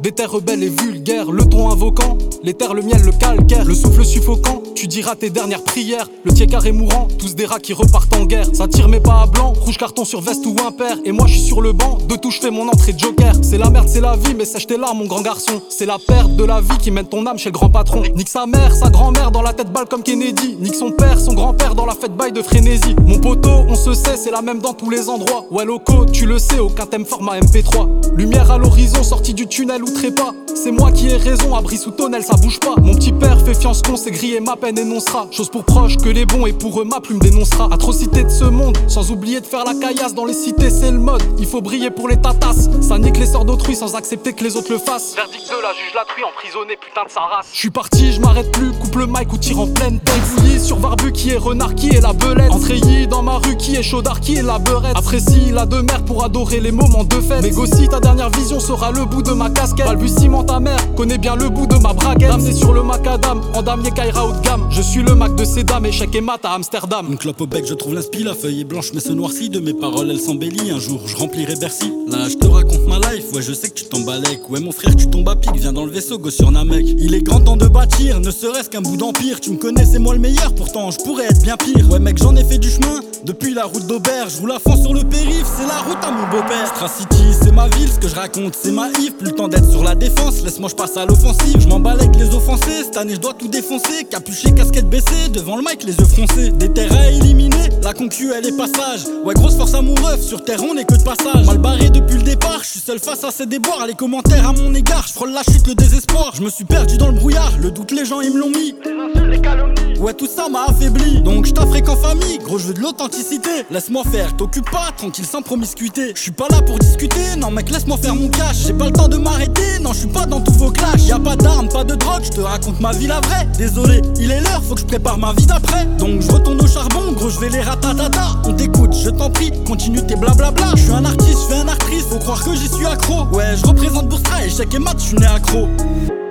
Les terres rebelles et vulgaires, le ton invoquant, les terres, le miel, le calcaire, le souffle suffocant. Tu diras tes dernières prières, le tiécar est mourant, tous des rats qui repartent en guerre. Ça tire mais pas à blanc, rouge carton sur veste ou impair. Et moi je suis sur le banc, de tout je fais mon entrée de joker. C'est la merde, c'est la vie, mais sèche tes larmes mon grand garçon. C'est la perte de la vie qui mène ton âme chez le grand patron. Nique sa mère, sa grand-mère dans la tête balle comme Kennedy. Nique son père, son grand-père dans la fête bail de frénésie. Mon poteau, on se sait, c'est la même dans tous les endroits. Ouais loco, tu le sais, aucun thème format MP3. Lumière à l'horizon, sortie du tunnel ou trépas. C'est moi qui ai raison, abri sous tonnelle, ça bouge pas. Mon petit père fait fiance qu'on s'est grillé, ma peine énoncera. Chose pour proche que les bons et pour eux ma plume dénoncera. Atrocité de ce monde, sans oublier de faire la caillasse. Dans les cités c'est le mode, il faut briller pour les tatas. Ça nique les sorts d'autrui sans accepter que les autres le fassent. Verdict de la juge la truie, emprisonné putain de sa race. J'suis parti, je m'arrête plus, coupe le mic ou tire en pleine tête. Fouillis sur Barbu qui est renard, qui est la belette. Entreillis dans ma rue qui est chaudard, qui est la beurette. Apprécie la demeure pour adorer les moments de fête. Négocie ta dernière vision sera le bout de ma casquette. Balbutiement ta mère, connais bien le bout de ma braguette. Damné sur le macadam, en damier Kaira haut de gamme. Je suis le Mac de ces dames, échec et mat à Amsterdam. Une clope au bec, je trouve l'inspi, la feuille est blanche mais se noircit. De mes paroles elle s'embellit, un jour je remplirai Bercy. Là je te raconte ma life, ouais je sais que tu tombes à l'ec. Ouais mon frère tu tombes à pic, viens dans le vaisseau, go sur Namek. Il est grand temps de bâtir, ne serait-ce qu'un bout d'empire. Tu me connais c'est moi le meilleur, pourtant je pourrais être bien pire. Ouais mec j'en ai fait du chemin, depuis la route d'Auberge. Roule à fond sur le périph', c'est la route à mon beau-père. Stracity c'est ma ville, ce que je raconte c'est ma if. Plus le temps d'être sur la défense, laisse-moi je passe à l'offensive. Je m'emballe avec les offensés, cette année je dois tout défoncer. Capuché, casquette baissée, devant le mic les yeux froncés. Des terres à éliminer, la concu elle est passage. Ouais grosse force à mon ref, sur terre on est que de passage. Mal barré depuis le départ, je suis seul face à ces déboires. Les commentaires à mon égard, je frôle la chute, le désespoir. Je me suis perdu dans le brouillard, le doute les gens ils me l'ont mis. Les calomnies. Ouais tout ça m'a affaibli, donc je t'affrais qu'en famille. Gros je veux de l'authenticité, laisse-moi faire, t'occupe pas, tranquille sans promiscuité. Je suis pas là pour discuter, non mec laisse-moi faire mon cash. J'ai pas le temps de m'arrêter, non je suis pas dans tous vos clashs. Y'a pas d'armes, pas de drogue, je te raconte ma vie la vraie. Désolé, il est l'heure, faut que je prépare ma vie d'après. Donc je retourne au charbon, gros je vais les ratatata. On t'écoute, je t'en prie, continue tes blablabla. Je suis un artiste, je fais un actrice, faut croire que j'y suis accro. Ouais je représente Bourstra, échec et mat, je suis né accro.